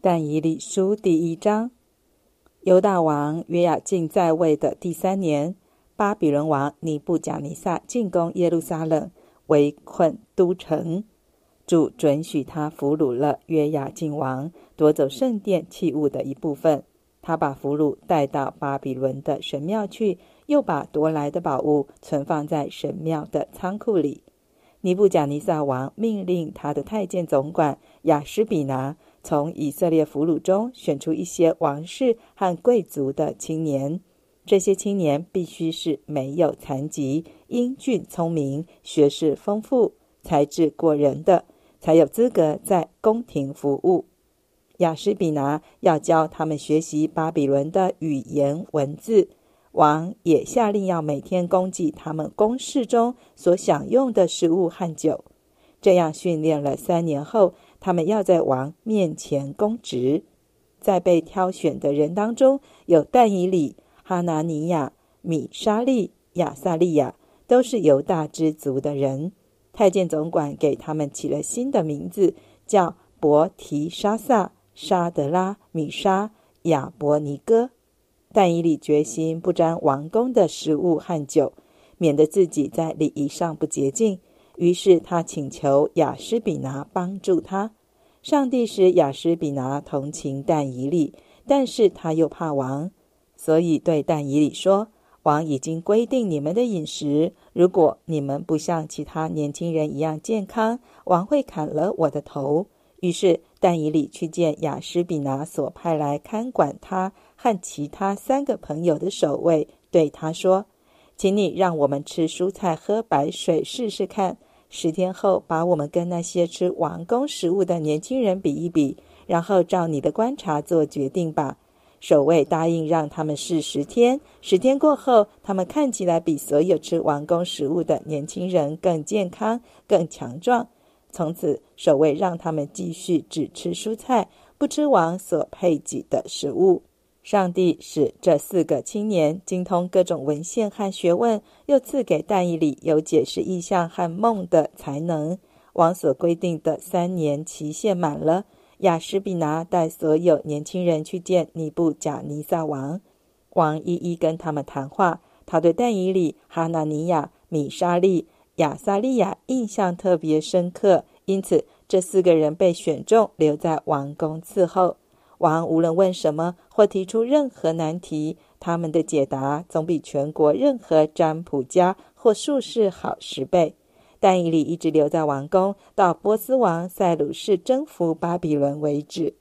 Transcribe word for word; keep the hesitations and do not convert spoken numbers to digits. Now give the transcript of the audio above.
但以理书第一章。犹大王约雅敬在位的第三年，巴比伦王尼布甲尼撒进攻耶路撒冷，围困都城。主准许他俘虏了约雅敬王，夺走圣殿器物的一部分。他把俘虏带到巴比伦的神庙去，又把夺来的宝物存放在神庙的仓库里。尼布甲尼撒王命令他的太监总管亚施比拿从以色列俘虏中选出一些王室和贵族的青年，这些青年必须是没有残疾、英俊聪明、学识丰富、才智过人的，才有资格在宫廷服务。亚施比拿要教他们学习巴比伦的语言文字，王也下令要每天供给他们宫室中所享用的食物和酒。这样训练了三年后，他们要在王面前供职。在被挑选的人当中，有但以理、哈拿尼亚、米沙利、亚撒利亚，都是犹大支族的人。太监总管给他们起了新的名字，叫伯提沙撒、沙德拉、米沙、亚伯尼哥。但以理决心不沾王宫的食物和酒，免得自己在礼仪上不洁净。于是他请求亚施比拿帮助他。上帝使亚施比拿同情但以理，但是他又怕王，所以对但以理说，王已经规定你们的饮食，如果你们不像其他年轻人一样健康，王会砍了我的头。于是但以理去见亚施比拿所派来看管他和其他三个朋友的守卫，对他说，请你让我们吃蔬菜喝白水试试看，十天后把我们跟那些吃王宫食物的年轻人比一比，然后照你的观察做决定吧。守卫答应让他们试十天，十天过后，他们看起来比所有吃王宫食物的年轻人更健康、更强壮。从此，守卫让他们继续只吃蔬菜，不吃王所配给的食物。上帝使这四个青年精通各种文献和学问，又赐给但以理有解释异象和梦的才能。王所规定的三年期限满了，亚施比拿带所有年轻人去见尼布甲尼撒王。王一一跟他们谈话，他对但以理、哈拿尼亚、米沙利、亚撒利亚印象特别深刻，因此这四个人被选中留在王宫伺候。王无论问什么或提出任何难题，他们的解答总比全国任何占卜家或术士好十倍。但以理一直留在王宫，到波斯王塞鲁士征服巴比伦为止。